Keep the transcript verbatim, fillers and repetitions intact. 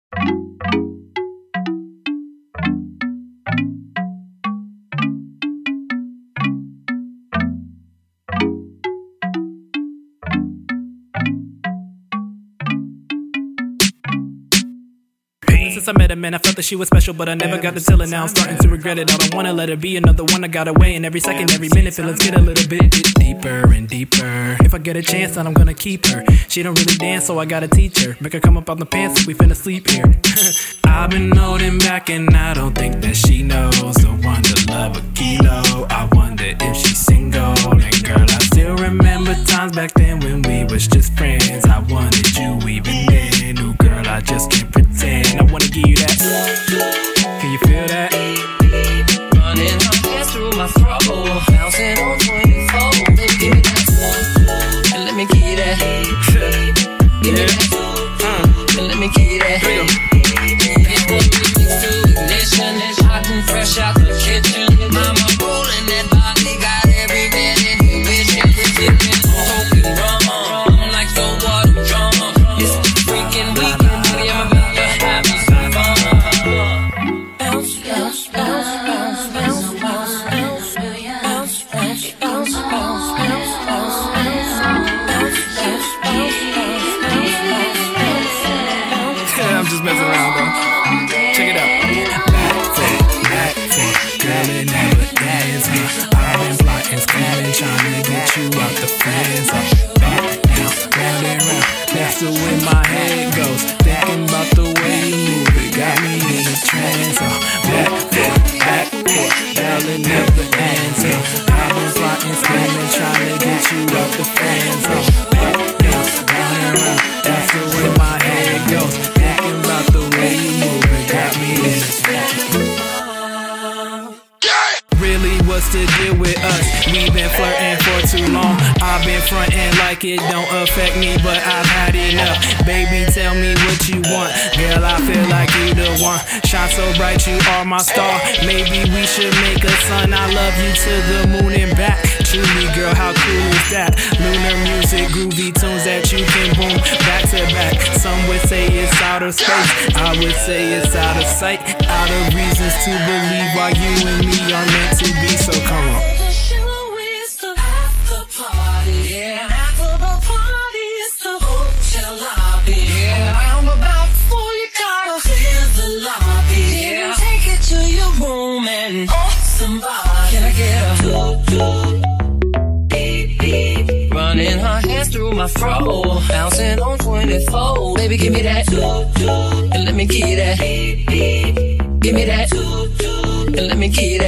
Since I met her, man, I felt that she was special, but I never got to tell her. Now I'm starting to regret it. I don't wanna let her be another one. I got away, and every second, every minute, feelings get a little bit deeper and deeper. If I get a chance, then I'm gonna keep her. She don't really dance, so I gotta teach her. Make her come up out the pants if we finna sleep here. I've been holding back, and I don't think that she knows the one to love a kilo. I wonder if she's single. And girl, I still remember times back then when we was just friends. I wanted you even then. Ooh, girl, I just can't pretend. I wanna give you that. Can you feel that? Running my hands through my throat, bouncing on twenty-four. Baby, give me that. And let me give you that. Give me that. Uh, and let me give you that. Ignition is hot and fresh out the kitchen. Mama rolling that body, got every bit inhibition. Flipping, smoking rum, rum like the water drum. It's the freaking weekend, baby, I'm about to have me some fun. Bounce, bounce, bounce, bounce, bounce, bounce, bounce, bounce, bounce, bounce, bounce, bounce, bounce, bounce, bounce, I'm just messing around though. Check it out. Back foot, back foot, girl, it never ends. Huh? I've been plotting, scheming, trying to get you out the fence. Huh? Back down, round and round, that's the way my head goes. Thinking about the way you move it, got me in a trance. Huh? Back foot, back foot, girl, it never ends. Huh? I've been plotting, scheming, trying to get you out the fence. Huh? Back down, round and round, that's the way my head goes. About the way you move it, got me in a really, what's the deal with us? We've been flirting for too long. I've been fronting like it don't affect me, but I've had enough. Baby, tell me what you want. Girl, I feel like you the one. Shine so bright, you are my star. Maybe we should make a sun. I love you to the moon and back. Truly, girl, how cool is that? Lunar music, groovy tunes that you can boom back to back. Some would say it's outer space, I would say it's out of sight. Out of reasons to believe why you and me are meant to be. So come on. the show is the after party, yeah. After the party is the hotel lobby, yeah. Around about four you gotta clear the lobby, yeah. Take it to your room and oh somebody, can I get a do do beep beep? Running her hands through my fro, bouncing on twenty-four. Baby, give me that do do, and let me get that beep beep. Give me that do do, and let me get